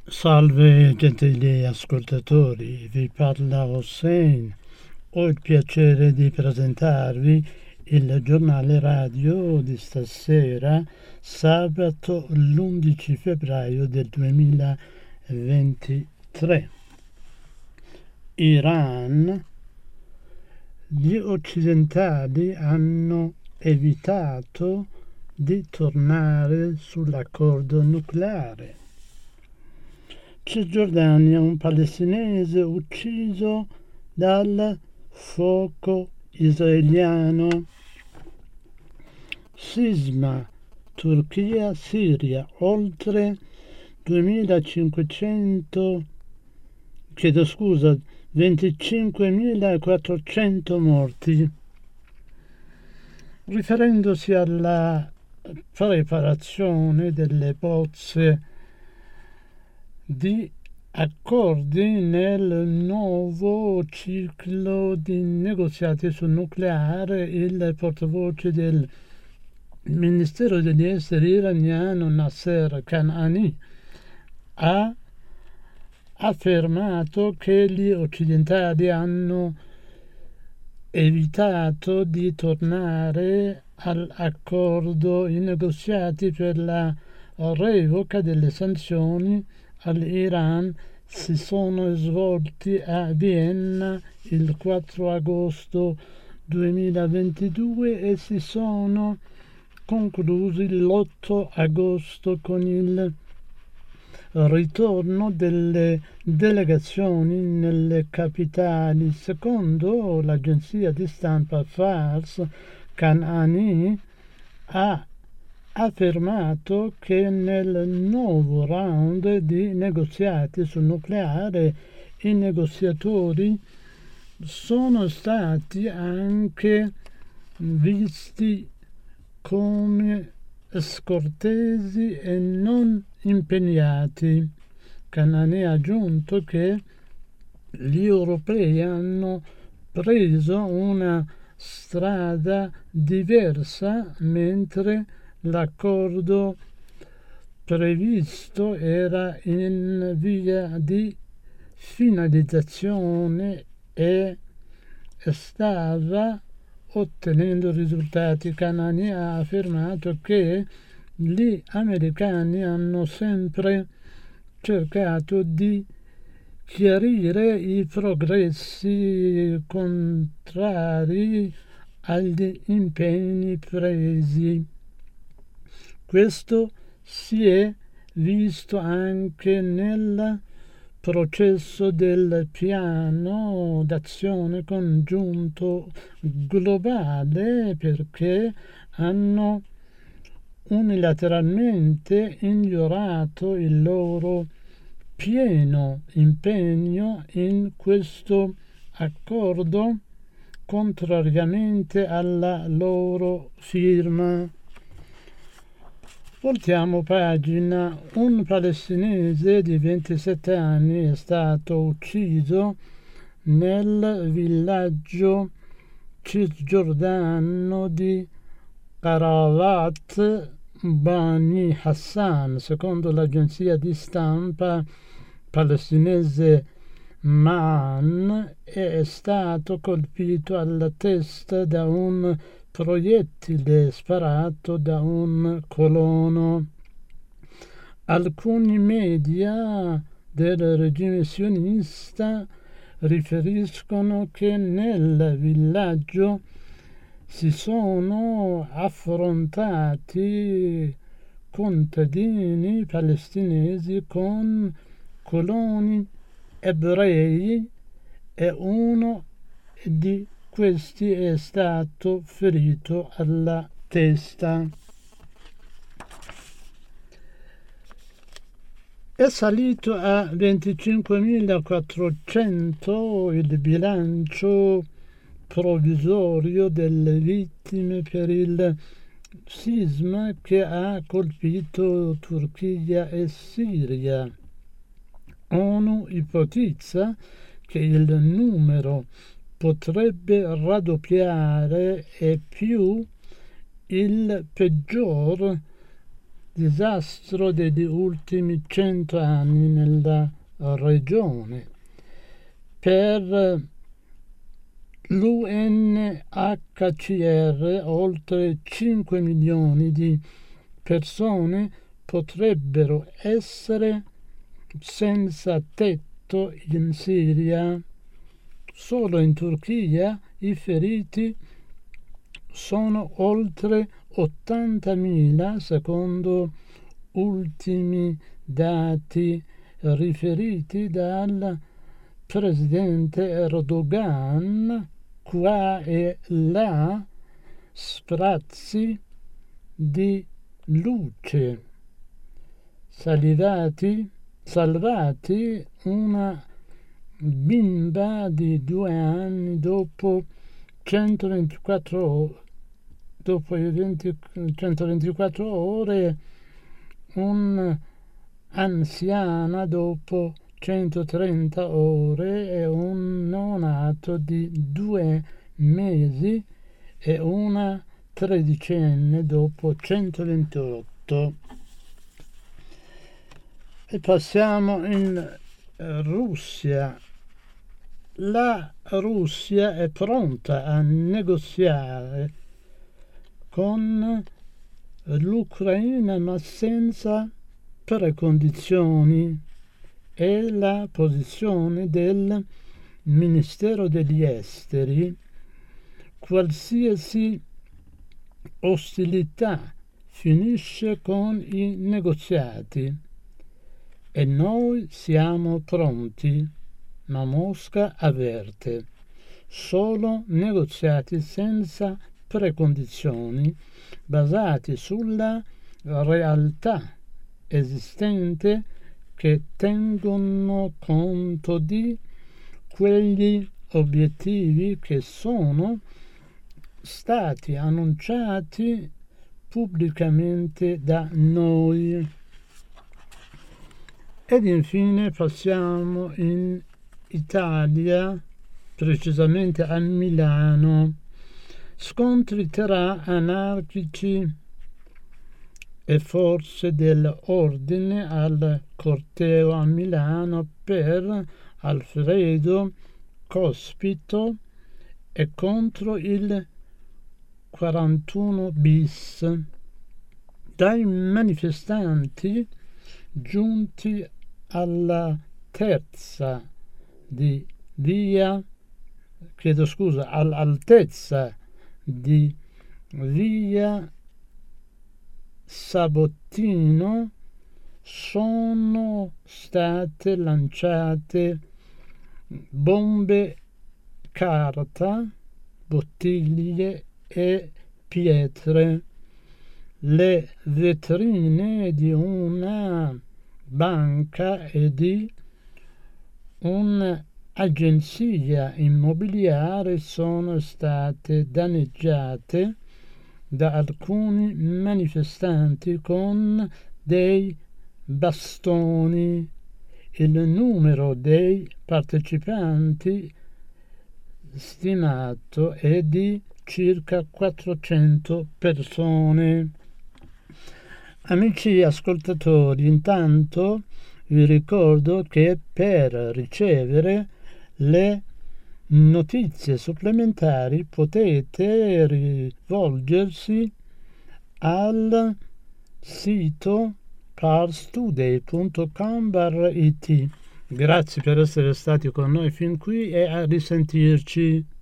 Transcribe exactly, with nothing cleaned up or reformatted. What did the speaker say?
Salve gentili ascoltatori, vi parla Hossein. Ho il piacere di presentarvi il giornale radio di stasera, sabato l'undici febbraio del duemilaventitré. Iran. Gli occidentali hanno evitato di tornare sull'accordo nucleare. Cisgiordania, un palestinese ucciso dal fuoco israeliano. Sisma, Turchia, Siria, oltre duemilacinquecento, chiedo scusa, venticinquemilaquattrocento morti. Riferendosi alla preparazione delle bozze di accordi nel nuovo ciclo di negoziati sul nucleare, il portavoce del Ministero degli Esteri iraniano Nasser Kanani ha affermato che gli occidentali hanno evitato di tornare all'accordo, i negoziati per la revoca delle sanzioni all'Iran si sono svolti a Vienna il quattro agosto duemilaventidue e si sono conclusi l'otto agosto con il ritorno delle delegazioni nelle capitali. Secondo l'agenzia di stampa Fars, Kanani ha affermato che nel nuovo round di negoziati sul nucleare i negoziatori sono stati anche visti come scortesi e non impegnati. Kanani ha aggiunto che gli europei hanno preso una strada diversa mentre l'accordo previsto era in via di finalizzazione e stava ottenendo risultati. Kanani ha affermato che gli americani hanno sempre cercato di chiarire i progressi contrari agli impegni presi. Questo si è visto anche nel processo del piano d'azione congiunto globale, perché hanno unilateralmente ignorato il loro pieno impegno in questo accordo, contrariamente alla loro firma. Voltiamo pagina. Un palestinese di ventisette anni è stato ucciso nel villaggio cisgiordano di Qarawat Bani Hassan. Secondo l'agenzia di stampa palestinese Ma'an, è stato colpito alla testa da un proiettile sparato da un colono. Alcuni media del regime sionista riferiscono che nel villaggio si sono affrontati contadini palestinesi con coloni ebrei e uno di questi è stato ferito alla testa. È salito a venticinquemilaquattrocento il bilancio provvisorio delle vittime per il sisma che ha colpito Turchia e Siria. ONU ipotizza che il numero potrebbe raddoppiare e più. Il peggior disastro degli ultimi cento anni nella regione. Per l'U N H C R oltre cinque milioni di persone potrebbero essere senza tetto in Siria. Solo in Turchia i feriti sono oltre ottantamila secondo ultimi dati riferiti dal presidente Erdogan. Qua e là sprazzi di luce. Salvati, salvati una bimba di due anni dopo centoventiquattro, dopo i venti, centoventiquattro ore, un'anziana dopo centotrenta ore e un neonato di due mesi e una tredicenne dopo centoventotto. E passiamo in Russia. La Russia è pronta a negoziare con l'Ucraina ma senza precondizioni. È la posizione del Ministero degli Esteri. Qualsiasi ostilità finisce con i negoziati e noi siamo pronti, ma Mosca avverte: solo negoziati senza precondizioni, basati sulla realtà esistente, che tengono conto di quegli obiettivi che sono stati annunciati pubblicamente da noi. Ed infine passiamo in Italia, precisamente a Milano. Scontri tra anarchici e forze dell'ordine al corteo a Milano per Alfredo Cospito e contro il quarantuno bis. Dai manifestanti giunti alla terza di via, chiedo scusa, all'altezza di via Sabottino sono state lanciate bombe carta, bottiglie e pietre. Le vetrine di una banca e di un'agenzia immobiliare sono state danneggiate da alcuni manifestanti con dei bastoni. Il numero dei partecipanti stimato è di circa quattrocento persone. Amici ascoltatori, intanto vi ricordo che per ricevere le notizie supplementari potete rivolgersi al sito parstoday punto com barra it. Grazie per essere stati con noi fin qui e a risentirci.